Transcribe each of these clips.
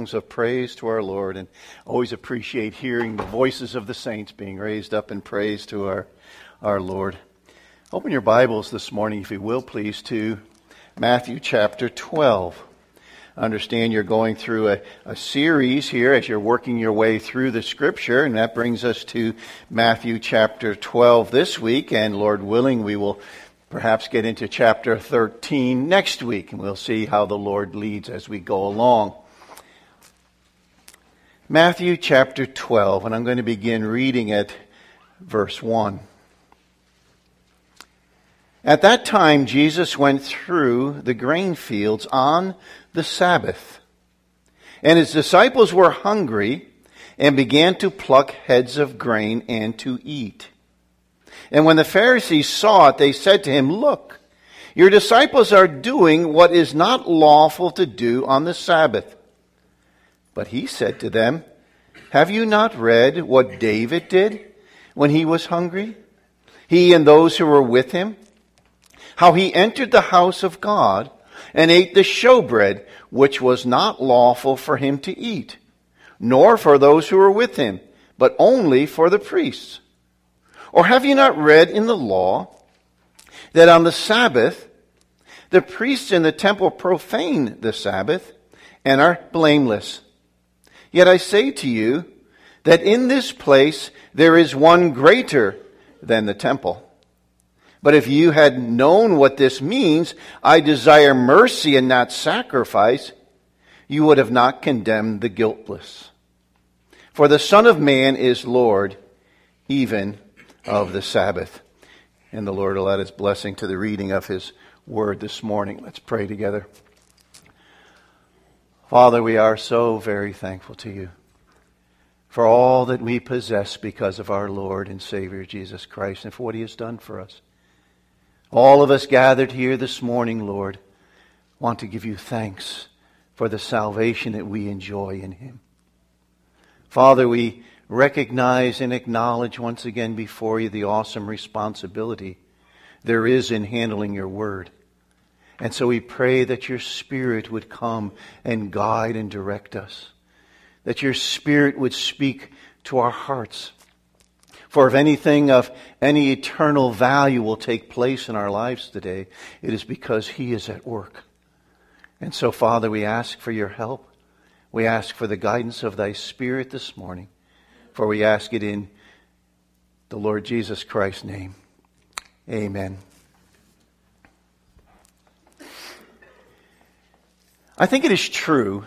of praise to our Lord, and always appreciate hearing the voices of the saints being raised up in praise to our Lord. Open your Bibles this morning, if you will, please, to Matthew chapter 12. I understand you're going through a series here as you're working your way through the Scripture, and that brings us to Matthew chapter 12 this week, and Lord willing, we will perhaps get into chapter 13 next week, and we'll see how the Lord leads as we go along. Matthew chapter 12, and I'm going to begin reading at verse 1. At that time, Jesus went through the grain fields on the Sabbath, and his disciples were hungry and began to pluck heads of grain and to eat. And when the Pharisees saw it, they said to him, "Look, your disciples are doing what is not lawful to do on the Sabbath." But he said to them, "Have you not read what David did when he was hungry? He and those who were with him? How he entered the house of God and ate the showbread, which was not lawful for him to eat, nor for those who were with him, but only for the priests. Or have you not read in the law that on the Sabbath the priests in the temple profane the Sabbath and are blameless? Yet I say to you that in this place there is one greater than the temple. But if you had known what this means, I desire mercy and not sacrifice, you would have not condemned the guiltless. For the Son of Man is Lord, even of the Sabbath." And the Lord will add his blessing to the reading of his word this morning. Let's pray together. Father, we are so very thankful to you for all that we possess because of our Lord and Savior Jesus Christ and for what he has done for us. All of us gathered here this morning, Lord, want to give you thanks for the salvation that we enjoy in him. Father, we recognize and acknowledge once again before you the awesome responsibility there is in handling your word. And so we pray that your Spirit would come and guide and direct us, that your Spirit would speak to our hearts. For if anything of any eternal value will take place in our lives today, it is because he is at work. And so, Father, we ask for your help. We ask for the guidance of thy Spirit this morning. For we ask it in the Lord Jesus Christ's name. Amen. I think it is true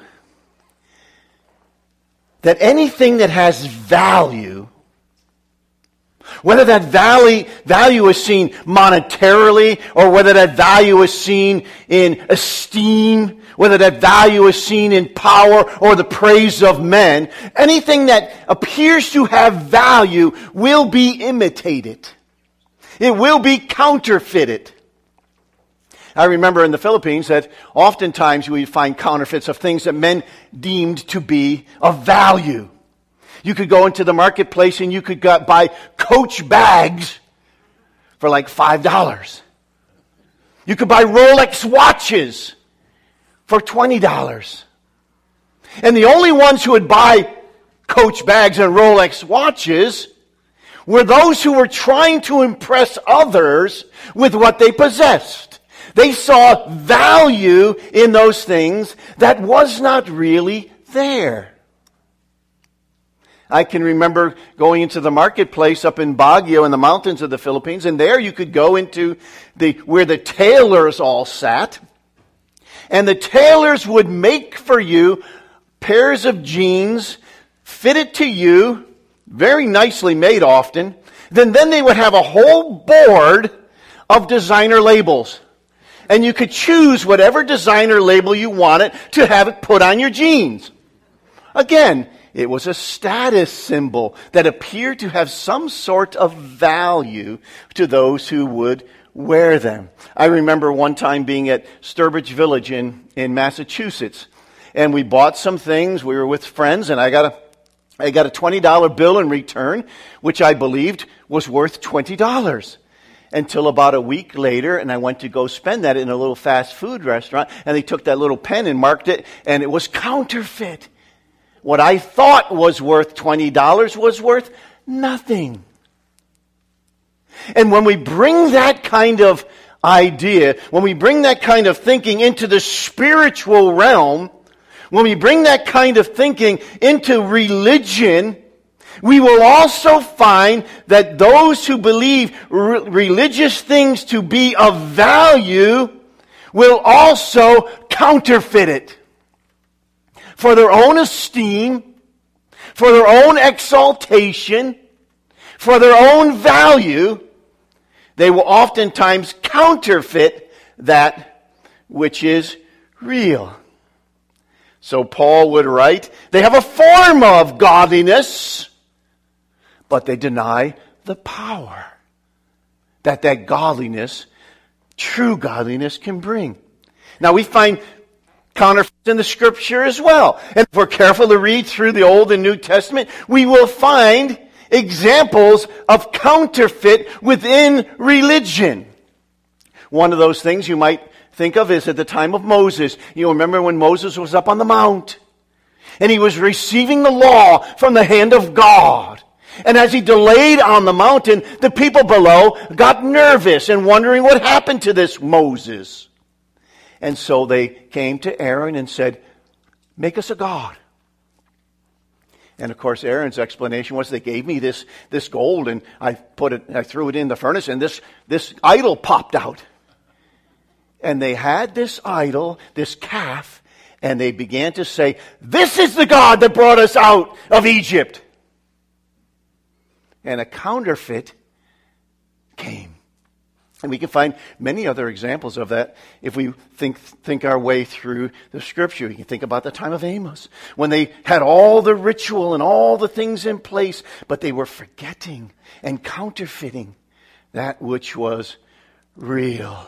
that anything that has value, whether that value is seen monetarily or whether that value is seen in esteem, whether that value is seen in power or the praise of men, anything that appears to have value will be imitated. It will be counterfeited. I remember in the Philippines that oftentimes we find counterfeits of things that men deemed to be of value. You could go into the marketplace and you could buy Coach bags for like $5. You could buy Rolex watches for $20. And the only ones who would buy Coach bags and Rolex watches were those who were trying to impress others with what they possessed. They saw value in those things that was not really there. I can remember going into the marketplace up in Baguio in the mountains of the Philippines, and there you could go into where the tailors all sat, and the tailors would make for you pairs of jeans fitted to you, very nicely made often. Then they would have a whole board of designer labels. And you could choose whatever designer label you wanted to have it put on your jeans. Again, it was a status symbol that appeared to have some sort of value to those who would wear them. I remember one time being at Sturbridge Village in Massachusetts, and we bought some things. We were with friends, and I got a $20 bill in return, which I believed was worth $20. Until about a week later, and I went to go spend that in a little fast food restaurant, and they took that little pen and marked it, and it was counterfeit. what I thought was worth $20 was worth nothing. And when we bring that kind of idea, when we bring that kind of thinking into the spiritual realm, when we bring that kind of thinking into religion, we will also find that those who believe religious things to be of value will also counterfeit it. For their own esteem, for their own exaltation, for their own value, they will oftentimes counterfeit that which is real. So Paul would write, they have a form of godliness, but they deny the power that godliness, true godliness, can bring. Now we find counterfeits in the Scripture as well. And if we're careful to read through the Old and New Testament, we will find examples of counterfeit within religion. One of those things you might think of is at the time of Moses. You remember when Moses was up on the mount and he was receiving the law from the hand of God. And as he delayed on the mountain, the people below got nervous and wondering what happened to this Moses. And so they came to Aaron and said, make us a god. And of course, Aaron's explanation was, they gave me this gold, and I threw it in the furnace, and this idol popped out. And they had this idol, this calf, and they began to say, this is the God that brought us out of Egypt. And a counterfeit came. And we can find many other examples of that if we think our way through the Scripture. You can think about the time of Amos, when they had all the ritual and all the things in place, but they were forgetting and counterfeiting that which was real.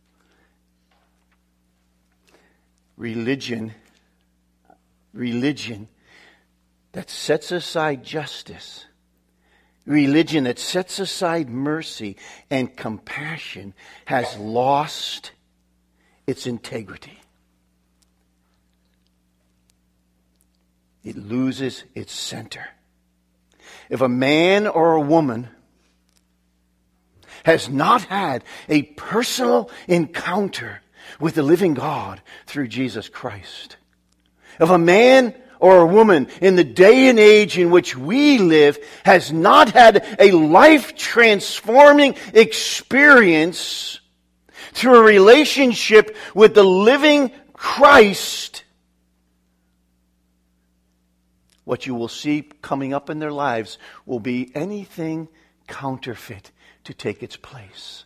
Religion that sets aside justice, religion that sets aside mercy and compassion, has lost its integrity. It loses its center. If a man or a woman has not had a personal encounter with the living God through Jesus Christ, if a man or a woman in the day and age in which we live has not had a life-transforming experience through a relationship with the living Christ, what you will see coming up in their lives will be anything counterfeit to take its place.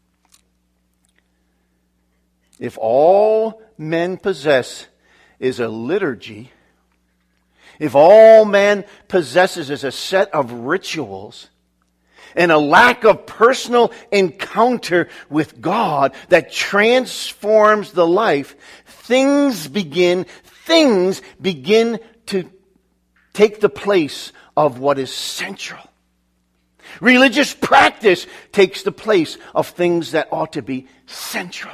If all men possess is a liturgy, if all man possesses is a set of rituals, and a lack of personal encounter with God that transforms the life, things begin to take the place of what is central. Religious practice takes the place of things that ought to be central.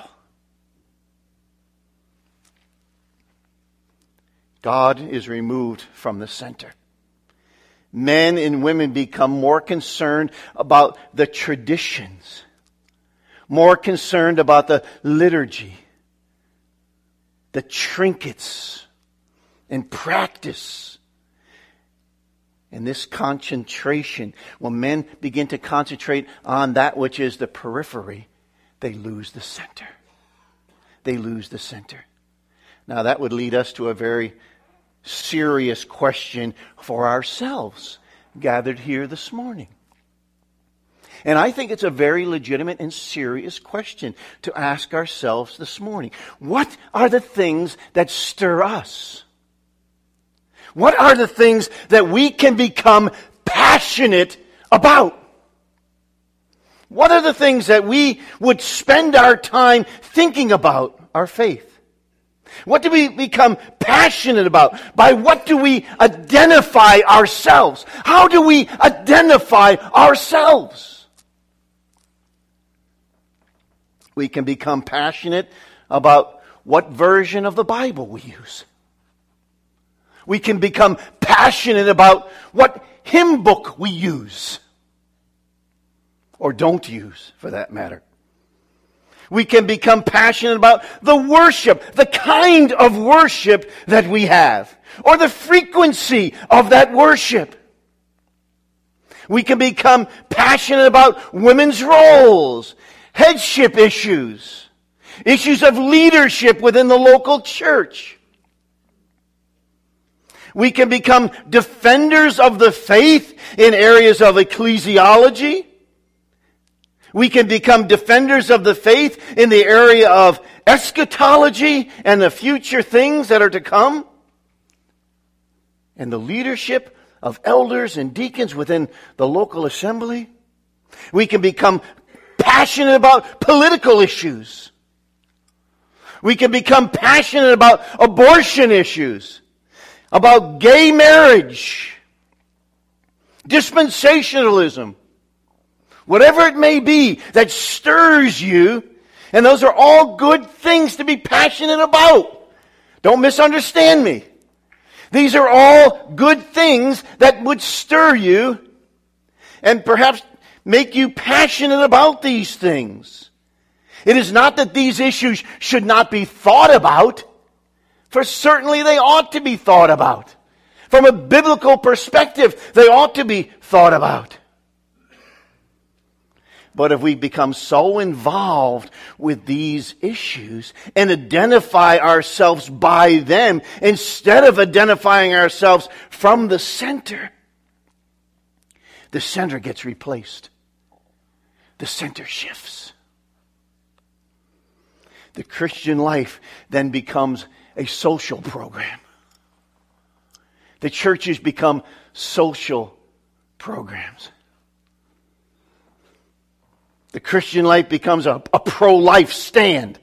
God is removed from the center. Men and women become more concerned about the traditions, more concerned about the liturgy, the trinkets, and practice. And this concentration, when men begin to concentrate on that which is the periphery, they lose the center. They lose the center. Now that would lead us to a very serious question for ourselves gathered here this morning. And I think it's a very legitimate and serious question to ask ourselves this morning. What are the things that stir us? What are the things that we can become passionate about? What are the things that we would spend our time thinking about our faith? What do we become passionate about? By what do we identify ourselves? How do we identify ourselves? We can become passionate about what version of the Bible we use. We can become passionate about what hymn book we use. Or don't use, for that matter. We can become passionate about the worship, the kind of worship that we have, or the frequency of that worship. We can become passionate about women's roles, headship issues, issues of leadership within the local church. We can become defenders of the faith in areas of ecclesiology. We can become defenders of the faith in the area of eschatology and the future things that are to come. And the leadership of elders and deacons within the local assembly. We can become passionate about political issues. We can become passionate about abortion issues, about gay marriage, dispensationalism, whatever it may be that stirs you, and those are all good things to be passionate about. Don't misunderstand me. These are all good things that would stir you and perhaps make you passionate about these things. It is not that these issues should not be thought about, for certainly they ought to be thought about. From a biblical perspective, they ought to be thought about. But if we become so involved with these issues and identify ourselves by them instead of identifying ourselves from the center gets replaced. The center shifts. The Christian life then becomes a social program. The churches become social programs. The Christian life becomes a pro-life stand.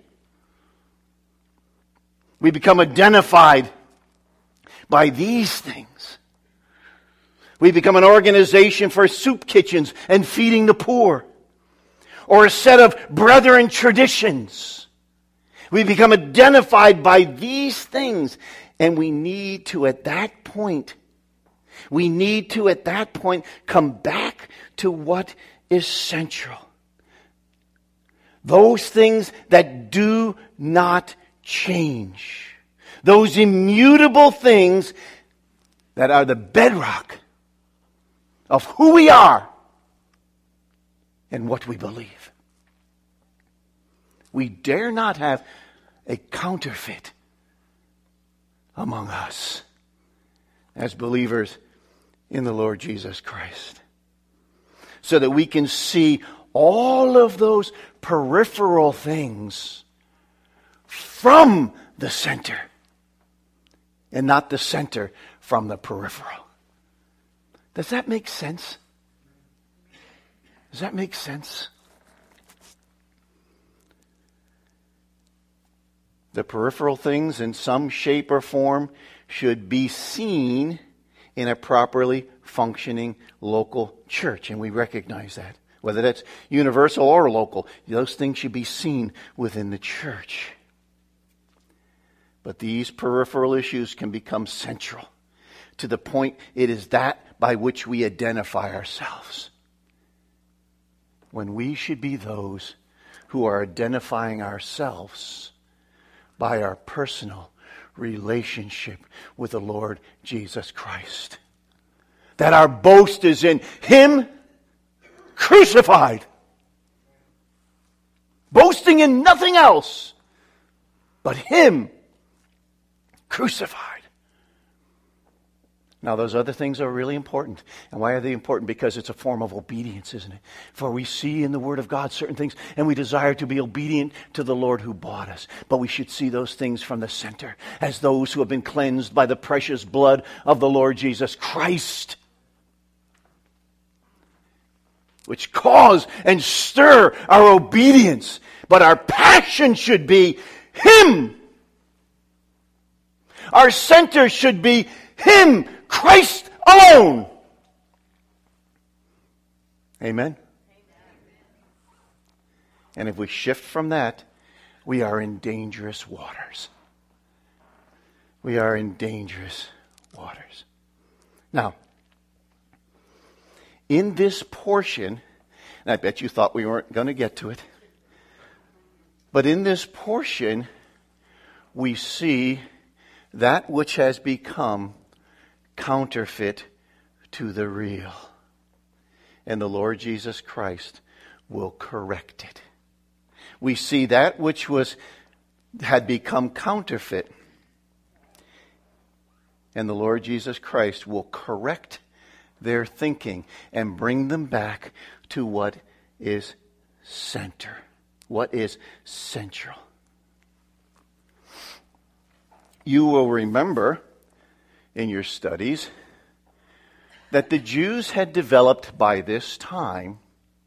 We become identified by these things. We become an organization for soup kitchens and feeding the poor, or a set of brethren traditions. We become identified by these things, and we need to at that point come back to what is central. Those things that do not change. Those immutable things that are the bedrock of who we are and what we believe. We dare not have a counterfeit among us as believers in the Lord Jesus Christ, so that we can see all of those peripheral things from the center and not the center from the peripheral. Does that make sense? Does that make sense? The peripheral things in some shape or form should be seen in a properly functioning local church, and we recognize that. Whether that's universal or local, those things should be seen within the church. But these peripheral issues can become central to the point it is that by which we identify ourselves. When we should be those who are identifying ourselves by our personal relationship with the Lord Jesus Christ. That our boast is in Him crucified. Boasting in nothing else but Him crucified. Now, those other things are really important. And why are they important? Because it's a form of obedience, isn't it? For we see in the Word of God certain things, and we desire to be obedient to the Lord who bought us. But we should see those things from the center, as those who have been cleansed by the precious blood of the Lord Jesus Christ, which cause and stir our obedience. But our passion should be Him. Our center should be Him, Christ alone. Amen? And if we shift from that, we are in dangerous waters. We are in dangerous waters. Now, in this portion, and I bet you thought we weren't going to get to it, but in this portion, we see that which has become counterfeit to the real. And the Lord Jesus Christ will correct it. We see that which had become counterfeit, and the Lord Jesus Christ will correct their thinking and bring them back to what is center, what is central. You will remember in your studies that the Jews had developed by this time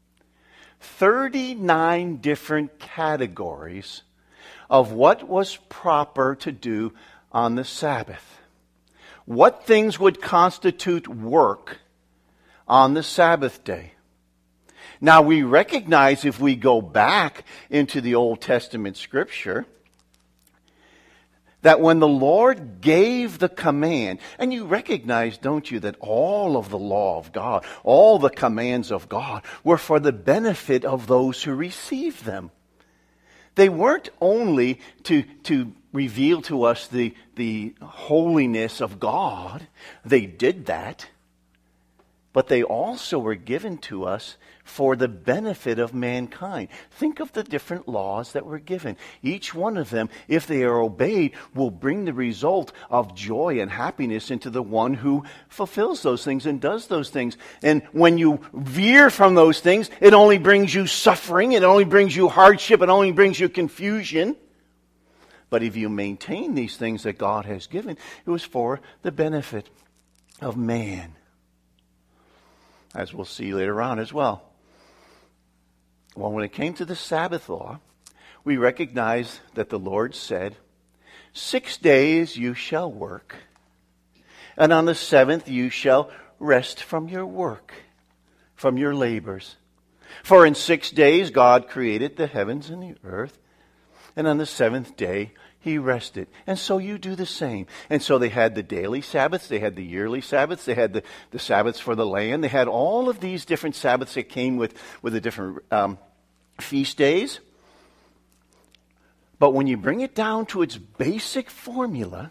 39 different categories of what was proper to do on the Sabbath. What things would constitute work on the Sabbath day. Now we recognize, if we go back into the Old Testament Scripture, that when the Lord gave the command, and you recognize, don't you, that all of the law of God, all the commands of God were for the benefit of those who received them. They weren't only to reveal to us the holiness of God. They did that. But they also were given to us for the benefit of mankind. Think of the different laws that were given. Each one of them, if they are obeyed, will bring the result of joy and happiness into the one who fulfills those things and does those things. And when you veer from those things, it only brings you suffering, it only brings you hardship, it only brings you confusion. But if you maintain these things that God has given, it was for the benefit of man, as we'll see later on as well. Well, when it came to the Sabbath law, we recognize that the Lord said, 6 days you shall work, and on the seventh you shall rest from your work, from your labors. For in 6 days God created the heavens and the earth, and on the seventh day He rested. And so you do the same. And so they had the daily Sabbaths, they had the yearly Sabbaths, they had the Sabbaths for the land, they had all of these different Sabbaths that came with the different feast days. But when you bring it down to its basic formula,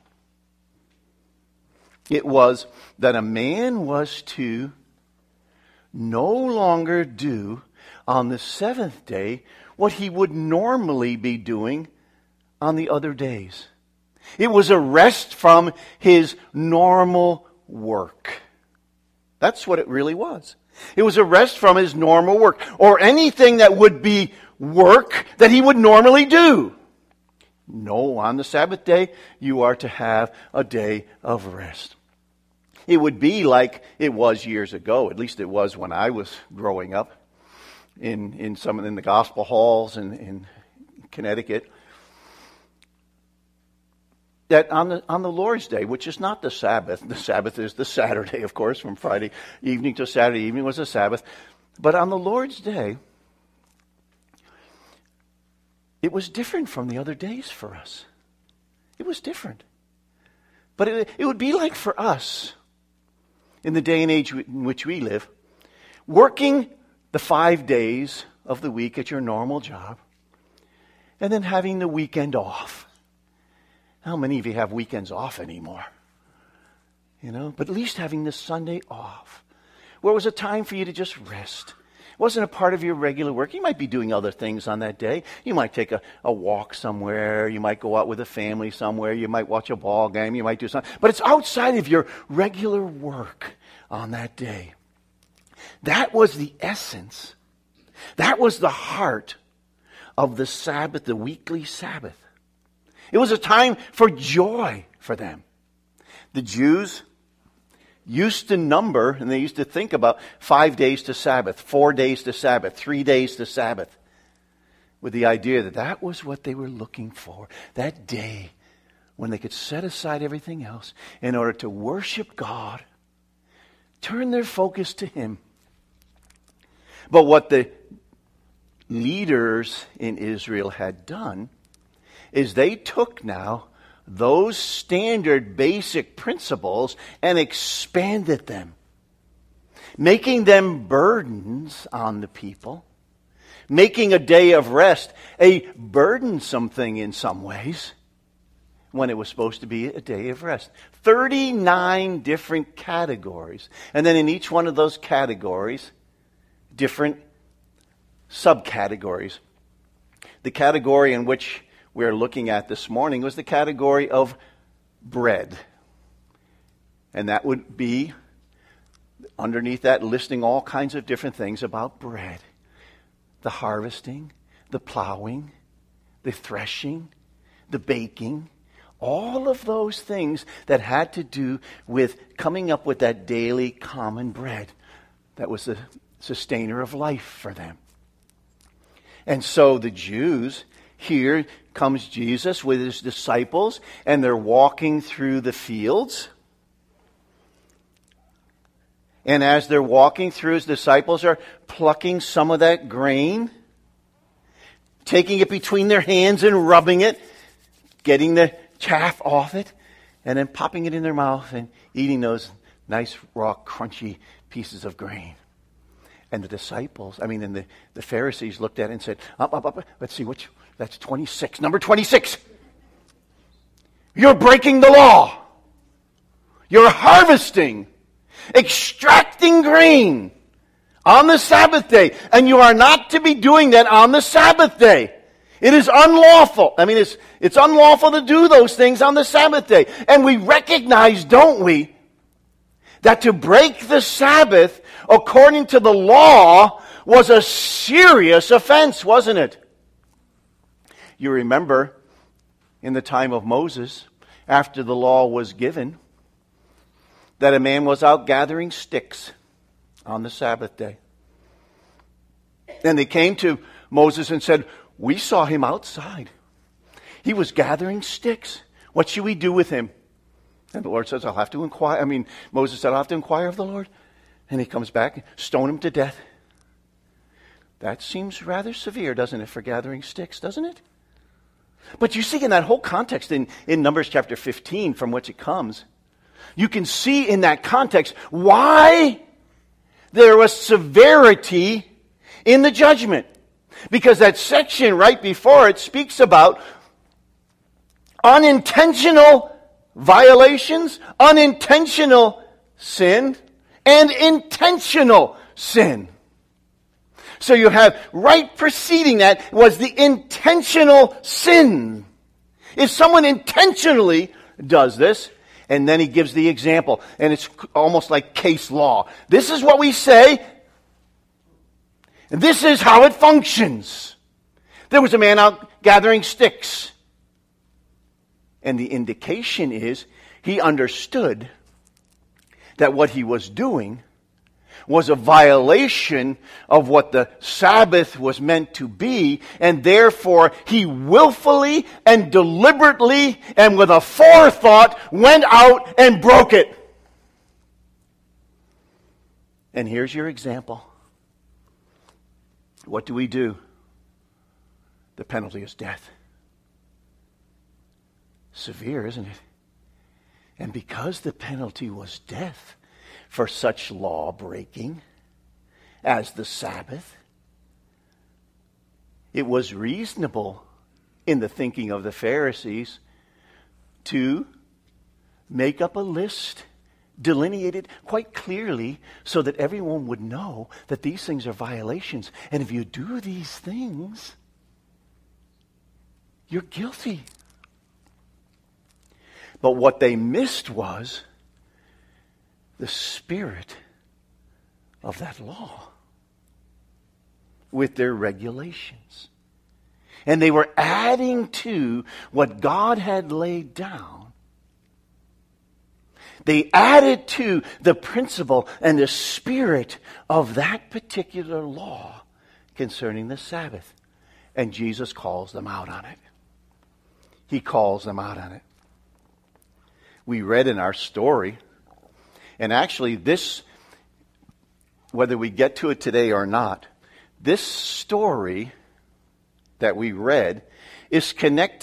it was that a man was to no longer do on the seventh day what he would normally be doing on the other days. It was a rest from his normal work. That's what it really was. It was a rest from his normal work, or anything that would be work that he would normally do. No, on the Sabbath day, you are to have a day of rest. It would be like it was years ago, at least it was when I was growing up in the gospel halls in Connecticut, that on the Lord's Day, which is not the Sabbath is the Saturday, of course, from Friday evening to Saturday evening was the Sabbath, but on the Lord's Day, it was different from the other days for us. It was different. But it would be like for us, in the day and age in which we live, working the 5 days of the week at your normal job, and then having the weekend off. How many of you have weekends off anymore? But at least having the Sunday off, where it was a time for you to just rest. It wasn't a part of your regular work. You might be doing other things on that day. You might take a walk somewhere. You might go out with a family somewhere. You might watch a ball game. You might do something. But it's outside of your regular work on that day. That was the essence. That was the heart of the Sabbath, the weekly Sabbath. It was a time for joy for them. The Jews used to number, and they used to think about 5 days to Sabbath, 4 days to Sabbath, 3 days to Sabbath, with the idea that that was what they were looking for, that day when they could set aside everything else in order to worship God, turn their focus to Him. But what the leaders in Israel had done is they took now those standard basic principles and expanded them, making them burdens on the people, making a day of rest a burdensome thing in some ways, when it was supposed to be a day of rest. 39 different categories. And then in each one of those categories, different subcategories. The category in which we're looking at this morning was the category of bread. And that would be, underneath that, listing all kinds of different things about bread. The harvesting, the plowing, the threshing, the baking, all of those things that had to do with coming up with that daily common bread that was the sustainer of life for them. And so the Jews, here comes Jesus with his disciples, and they're walking through the fields. And as they're walking through, his disciples are plucking some of that grain, taking it between their hands and rubbing it, getting the chaff off it, and then popping it in their mouth and eating those nice, raw, crunchy pieces of grain. And the disciples, and the Pharisees looked at it and said, up, let's see, that's 26, number 26. You're breaking the law. You're harvesting, extracting grain on the Sabbath day, and you are not to be doing that on the Sabbath day. It is unlawful. It's unlawful to do those things on the Sabbath day. And we recognize, don't we, that to break the Sabbath according to the law was a serious offense, wasn't it? You remember in the time of Moses, after the law was given, that a man was out gathering sticks on the Sabbath day. And they came to Moses and said, we saw him outside. He was gathering sticks. What should we do with him? And the Lord says, I'll have to inquire. Moses said, I'll have to inquire of the Lord. And he comes back, stone him to death. That seems rather severe, doesn't it, for gathering sticks, doesn't it? But you see in that whole context in Numbers chapter 15 from which it comes, you can see in that context why there was severity in the judgment. Because that section right before it speaks about unintentional violations, unintentional sin, and intentional sin. So you have right preceding that was the intentional sin. If someone intentionally does this, and then he gives the example, and it's almost like case law. This is what we say, and this is how it functions. There was a man out gathering sticks. And the indication is he understood that what he was doing was a violation of what the Sabbath was meant to be, and therefore he willfully and deliberately and with a forethought went out and broke it. And here's your example. What do we do? The penalty is death. Severe, isn't it? And because the penalty was death for such law breaking as the Sabbath, it was reasonable in the thinking of the Pharisees to make up a list, delineated quite clearly so that everyone would know that these things are violations. And if you do these things, you're guilty. But what they missed was the spirit of that law with their regulations. And they were adding to what God had laid down. They added to the principle and the spirit of that particular law concerning the Sabbath. And Jesus calls them out on it. He calls them out on it. We read in our story, and actually this, whether we get to it today or not, this story that we read is connected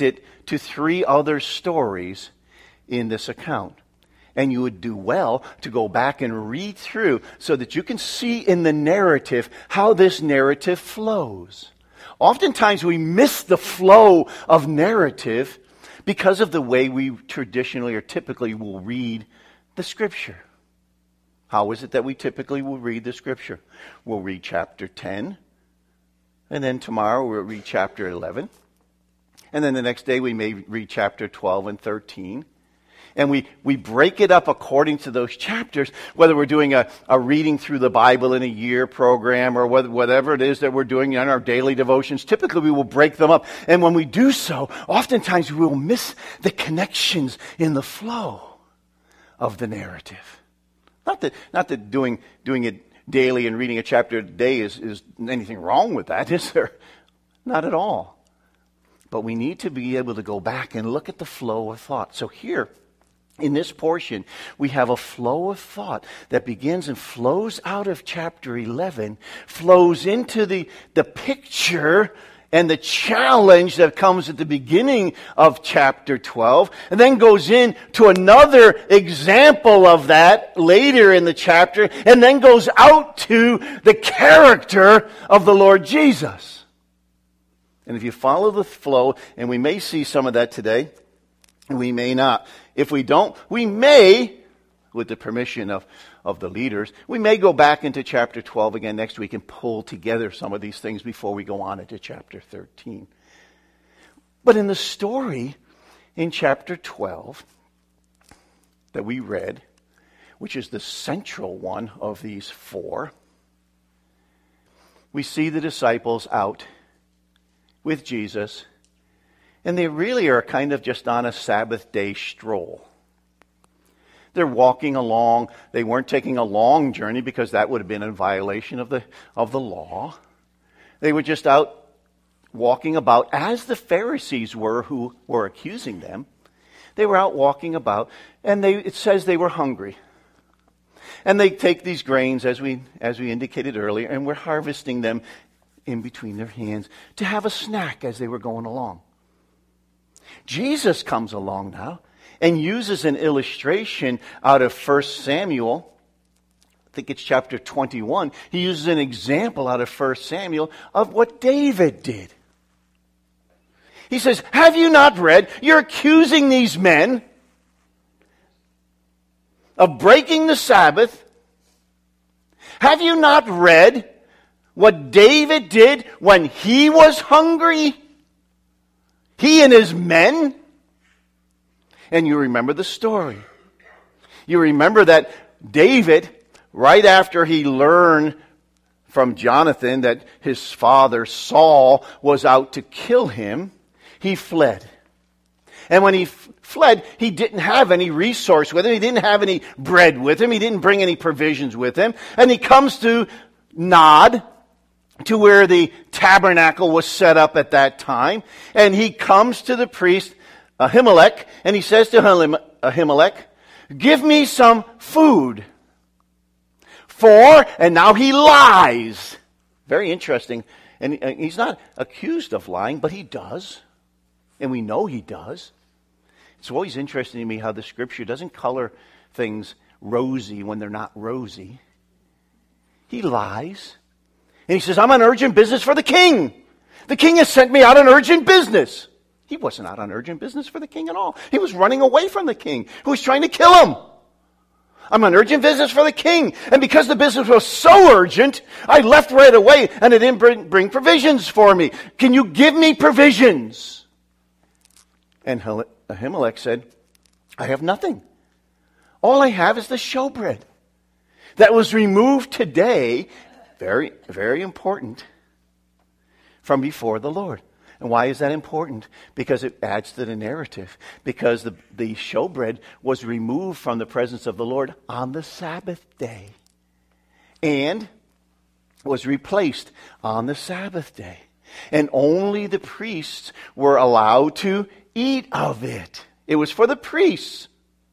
to 3 other stories in this account. And you would do well to go back and read through so that you can see in the narrative how this narrative flows. Oftentimes we miss the flow of narrative because of the way we traditionally or typically will read the Scripture. How is it that we typically will read the Scripture? We'll read chapter 10, and then tomorrow we'll read chapter 11. And then the next day we may read chapter 12 and 13. And we break it up according to those chapters, whether we're doing a reading through the Bible in a year program or whatever it is that we're doing in our daily devotions. Typically we will break them up. And when we do so, oftentimes we will miss the connections in the flow of the narrative. Not that doing it daily and reading a chapter a day is anything wrong with that, is there? Not at all. But we need to be able to go back and look at the flow of thought. So here, in this portion, we have a flow of thought that begins and flows out of chapter 11, flows into the picture and the challenge that comes at the beginning of chapter 12, and then goes into another example of that later in the chapter, and then goes out to the character of the Lord Jesus. And if you follow the flow, and we may see some of that today, and we may not. If we don't, we may, with the permission of the leaders, we may go back into chapter 12 again next week and pull together some of these things before we go on into chapter 13. But in the story in chapter 12 that we read, which is the central one of these 4, we see the disciples out with Jesus. And they really are kind of just on a Sabbath day stroll. They're walking along. They weren't taking a long journey because that would have been in violation of the law. They were just out walking about as the Pharisees were who were accusing them. They were out walking about, and it says they were hungry. And they take these grains, as we indicated earlier, and were harvesting them in between their hands to have a snack as they were going along. Jesus comes along now and uses an illustration out of 1 Samuel. I think it's chapter 21. He uses an example out of 1 Samuel of what David did. He says, have you not read? You're accusing these men of breaking the Sabbath. Have you not read what David did when he was hungry? He and his men. And you remember the story. You remember that David, right after he learned from Jonathan that his father Saul was out to kill him, he fled. And when he fled, he didn't have any resource with him. He didn't have any bread with him. He didn't bring any provisions with him. And he comes to Nod, to where the tabernacle was set up at that time. And he comes to the priest, Ahimelech, and he says to Ahimelech, give me some food. And now he lies. Very interesting. And he's not accused of lying, but he does. And we know he does. It's always interesting to me how the Scripture doesn't color things rosy when they're not rosy. He lies. And he says, I'm on urgent business for the king. The king has sent me out on urgent business. He wasn't out on urgent business for the king at all. He was running away from the king who was trying to kill him. I'm on urgent business for the king. And because the business was so urgent, I left right away and it didn't bring provisions for me. Can you give me provisions? And Ahimelech said, I have nothing. All I have is the showbread that was removed today. Very, very important, from before the Lord. And why is that important? Because it adds to the narrative. Because the showbread was removed from the presence of the Lord on the Sabbath day. And was replaced on the Sabbath day. And only the priests were allowed to eat of it. It was for the priests.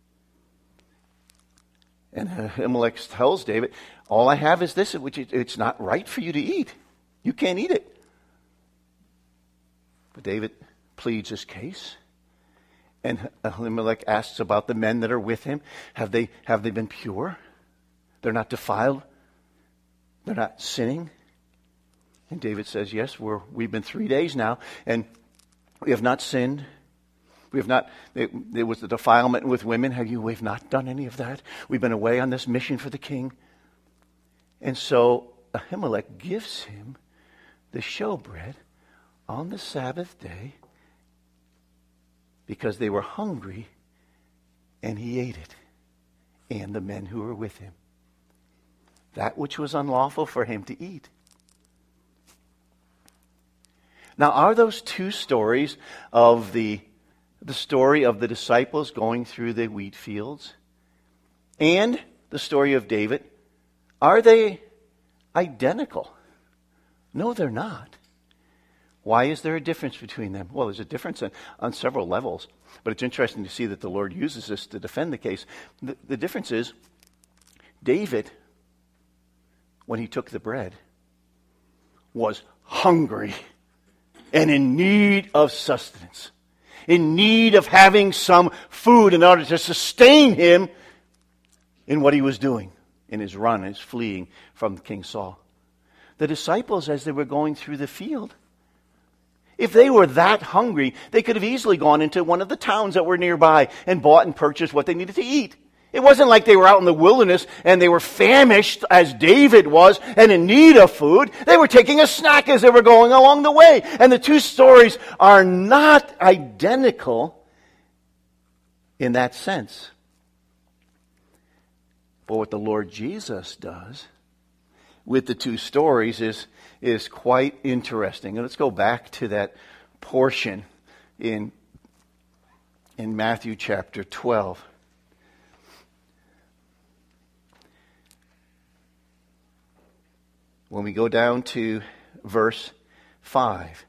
And Ahimelech tells David, all I have is this, which it's not right for you to eat. You can't eat it. But David pleads his case. And Ahimelech asks about the men that are with him. Have they been pure? They're not defiled? They're not sinning? And David says, yes, we've been 3 days now, and we have not sinned. We have not, there was the defilement with women. We've not done any of that. We've been away on this mission for the king. And so Ahimelech gives him the showbread on the Sabbath day because they were hungry, and he ate it, and the men who were with him. That which was unlawful for him to eat. Now, are those two stories of the story of the disciples going through the wheat fields and the story of David, are they identical? No, they're not. Why is there a difference between them? Well, there's a difference on several levels, but it's interesting to see that the Lord uses this to defend the case. The difference is, David, when he took the bread, was hungry and in need of sustenance, in need of having some food in order to sustain him in what he was doing, in his run, his fleeing from King Saul. The disciples, as they were going through the field, if they were that hungry, they could have easily gone into one of the towns that were nearby and bought and purchased what they needed to eat. It wasn't like they were out in the wilderness and they were famished as David was and in need of food. They were taking a snack as they were going along the way. And the two stories are not identical in that sense. But what the Lord Jesus does with the two stories is quite interesting. And let's go back to that portion in Matthew chapter 12. When we go down to verse 5.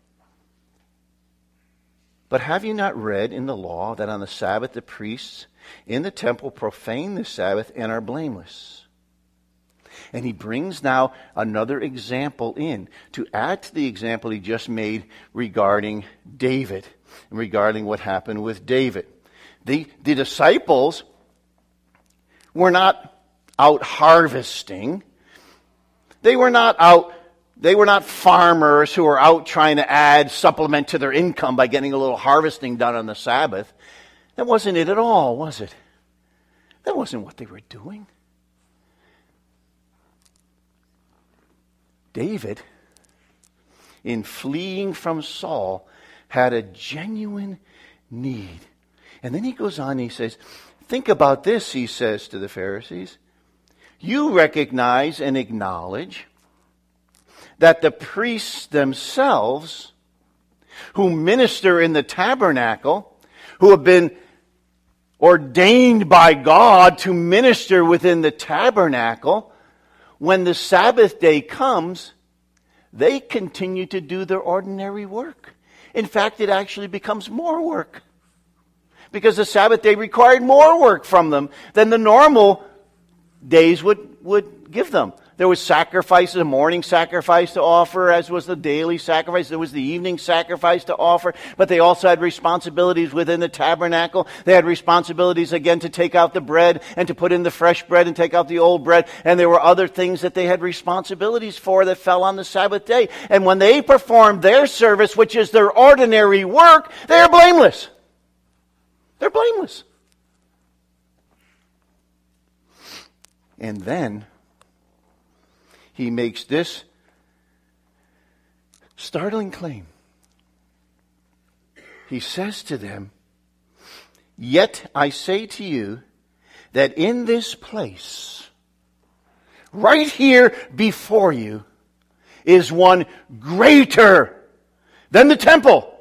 But have you not read in the law that on the Sabbath the priests in the temple profane the Sabbath and are blameless? And he brings now another example in to add to the example he just made regarding David and regarding what happened with David. The disciples were not out harvesting. They were not farmers who were out trying to add supplement to their income by getting a little harvesting done on the Sabbath. That wasn't it at all, was it? That wasn't what they were doing. David, in fleeing from Saul, had a genuine need. And then he goes on and he says, think about this, he says to the Pharisees. You recognize and acknowledge that the priests themselves, who minister in the tabernacle, who have been ordained by God to minister within the tabernacle, when the Sabbath day comes, they continue to do their ordinary work. In fact, it actually becomes more work. Because the Sabbath day required more work from them than the normal days would give them. There was sacrifices, a morning sacrifice to offer, as was the daily sacrifice. There was the evening sacrifice to offer. But they also had responsibilities within the tabernacle. They had responsibilities again to take out the bread and to put in the fresh bread and take out the old bread. And there were other things that they had responsibilities for that fell on the Sabbath day. And when they performed their service, which is their ordinary work, they are blameless. They're blameless. And then he makes this startling claim. He says to them, yet I say to you that in this place, right here before you, is one greater than the temple.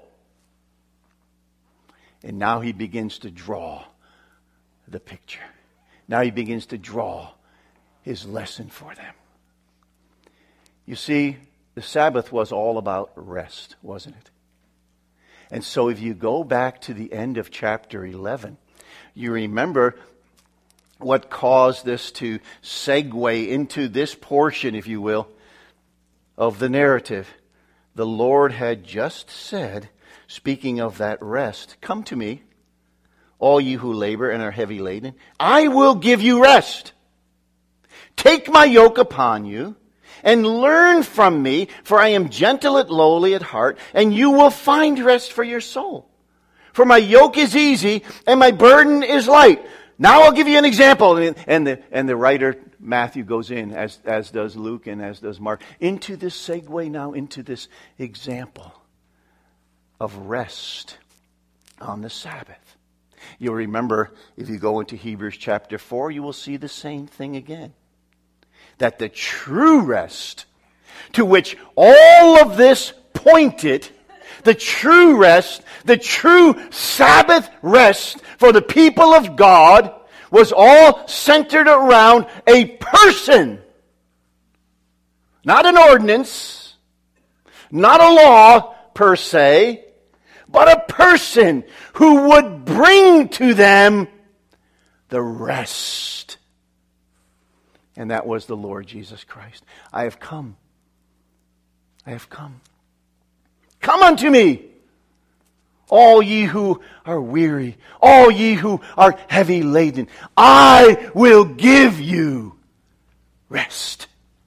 And now he begins to draw the picture. Now he begins to draw his lesson for them. You see, the Sabbath was all about rest, wasn't it? And so if you go back to the end of chapter 11, you remember what caused this to segue into this portion, if you will, of the narrative. The Lord had just said, speaking of that rest, come to me, all you who labor and are heavy laden. I will give you rest. Take my yoke upon you and learn from me, for I am gentle and lowly at heart, and you will find rest for your soul. For my yoke is easy and my burden is light. Now I'll give you an example. And the writer, Matthew, goes in, as does Luke and as does Mark, into this segue now, into this example of rest on the Sabbath. You'll remember, if you go into Hebrews chapter 4, you will see the same thing again. That the true rest to which all of this pointed, the true rest, the true Sabbath rest for the people of God, was all centered around a person. Not an ordinance, not a law per se, but a person who would bring to them the rest. And that was the Lord Jesus Christ. I have come. I have come. Come unto me, all ye who are weary, all ye who are heavy laden. I will give you rest.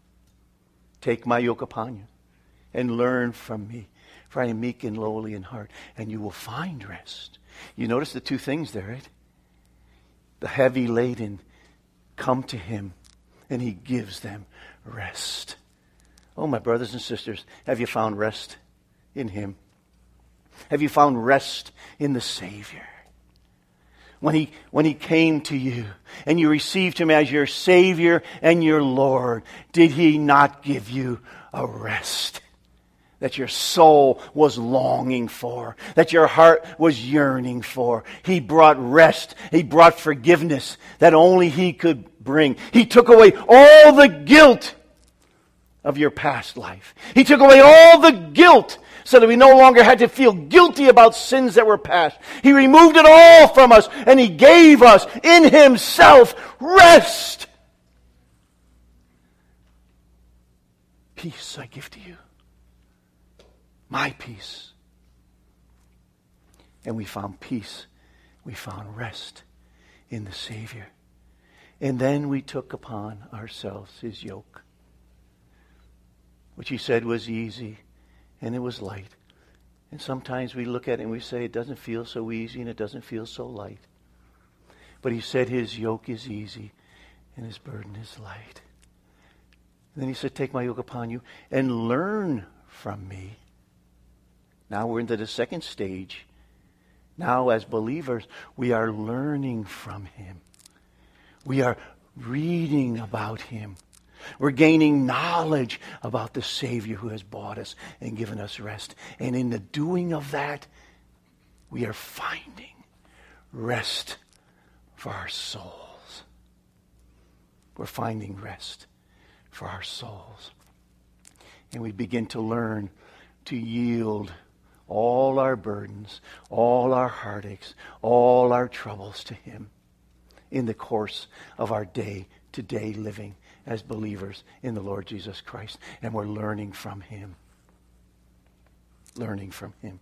Take my yoke upon you and learn from me, for I am meek and lowly in heart, and you will find rest. You notice the two things there, right? The heavy laden come to him, and he gives them rest. Oh, my brothers and sisters, have you found rest in him? Have you found rest in the Savior? When he came to you and you received him as your Savior and your Lord, did he not give you a rest that your soul was longing for, that your heart was yearning for? He brought rest. He brought forgiveness that only he could bring. He took away all the guilt of your past life. He took away all the guilt so that we no longer had to feel guilty about sins that were past. He removed it all from us, and he gave us in himself rest. Peace I give to you. My peace. And we found peace. We found rest in the Savior. And then we took upon ourselves his yoke, which he said was easy and it was light. And sometimes we look at it and we say it doesn't feel so easy and it doesn't feel so light. But he said his yoke is easy and his burden is light. And then he said, take my yoke upon you and learn from me. Now we're into the second stage. Now as believers, we are learning from him. We are reading about him. We're gaining knowledge about the Savior who has bought us and given us rest. And in the doing of that, we are finding rest for our souls. We're finding rest for our souls. And we begin to learn to yield all our burdens, all our heartaches, all our troubles to him in the course of our day-to-day living as believers in the Lord Jesus Christ. And we're learning from him. Learning from him.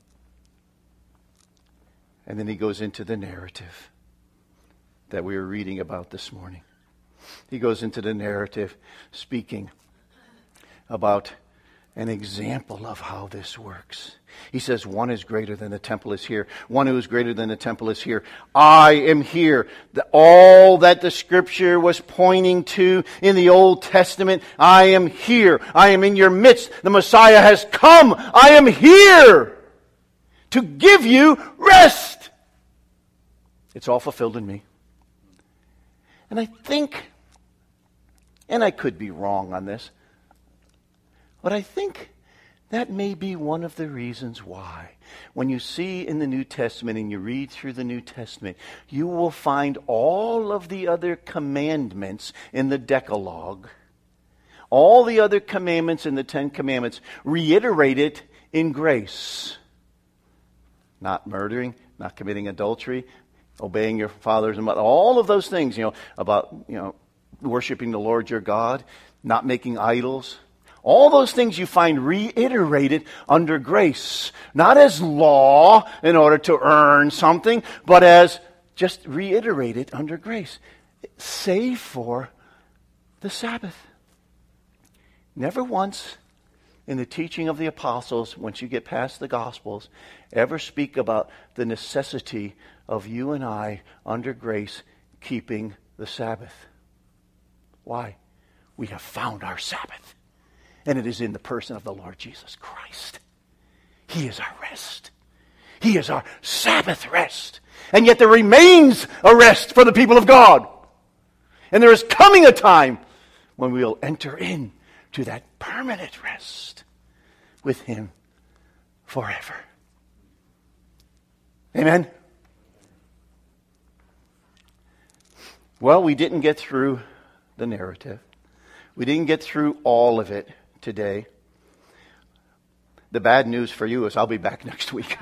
And then he goes into the narrative that we were reading about this morning. He goes into the narrative speaking about an example of how this works. He says, one is greater than the temple is here. One who is greater than the temple is here. I am here. All that the Scripture was pointing to in the Old Testament, I am here. I am in your midst. The Messiah has come. I am here to give you rest. It's all fulfilled in me. And I think, and I could be wrong on this, but I think that may be one of the reasons why, when you see in the New Testament and you read through the New Testament, you will find all of the other commandments in the Decalogue, all the other commandments in the Ten Commandments, reiterated in grace. Not murdering, not committing adultery, obeying your fathers and mothers, all of those things, about, worshiping the Lord your God, not making idols. All those things you find reiterated under grace. Not as law in order to earn something, but as just reiterate it under grace. Save for the Sabbath. Never once in the teaching of the apostles, once you get past the Gospels, ever speak about the necessity of you and I, under grace, keeping the Sabbath. Why? We have found our Sabbath. And it is in the person of the Lord Jesus Christ. He is our rest. He is our Sabbath rest. And yet there remains a rest for the people of God. And there is coming a time when we will enter in to that permanent rest with Him forever. Amen? Well, we didn't get through the narrative. We didn't get through all of it today. The bad news for you is I'll be back next week.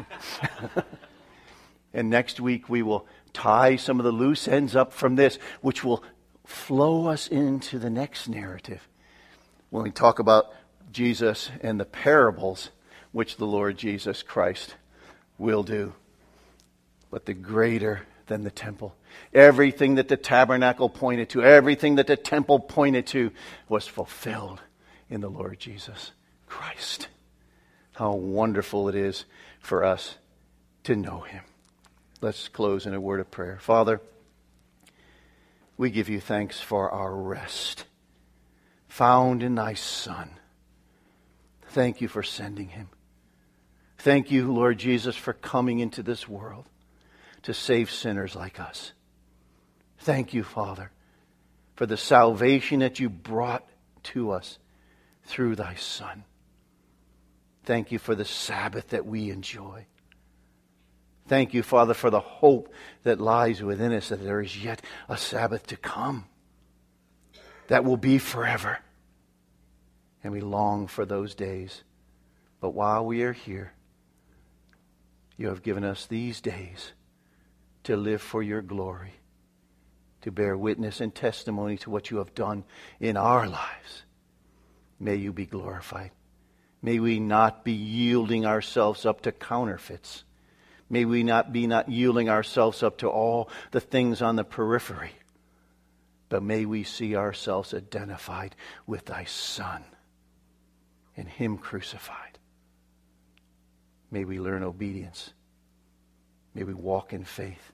And next week we will tie some of the loose ends up from this, which will flow us into the next narrative when we talk about Jesus and the parables which the Lord Jesus Christ will do. But the greater than the temple. Everything that the tabernacle pointed to, everything that the temple pointed to was fulfilled in the Lord Jesus Christ. How wonderful it is for us to know Him. Let's close in a word of prayer. Father, we give you thanks for our rest found in Thy Son. Thank you for sending Him. Thank you, Lord Jesus, for coming into this world to save sinners like us. Thank you, Father, for the salvation that you brought to us through Thy Son. Thank you for the Sabbath that we enjoy. Thank you, Father, for the hope that lies within us, that there is yet a Sabbath to come that will be forever. And we long for those days. But while we are here, you have given us these days to live for your glory, to bear witness and testimony to what you have done in our lives. May you be glorified. May we not be yielding ourselves up to counterfeits. May we not yielding ourselves up to all the things on the periphery. But may we see ourselves identified with Thy Son and Him crucified. May we learn obedience. May we walk in faith.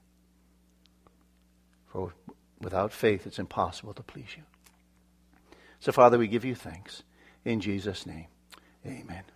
For without faith, it's impossible to please you. So, Father, we give you thanks. In Jesus' name, amen.